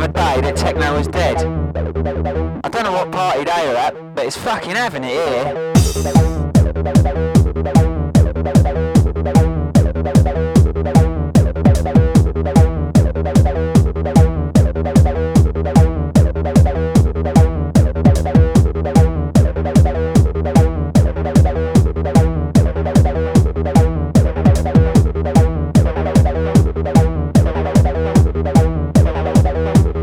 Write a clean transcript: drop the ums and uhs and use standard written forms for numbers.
the day that techno was dead. I don't know what party they were at, but it's fucking having it here.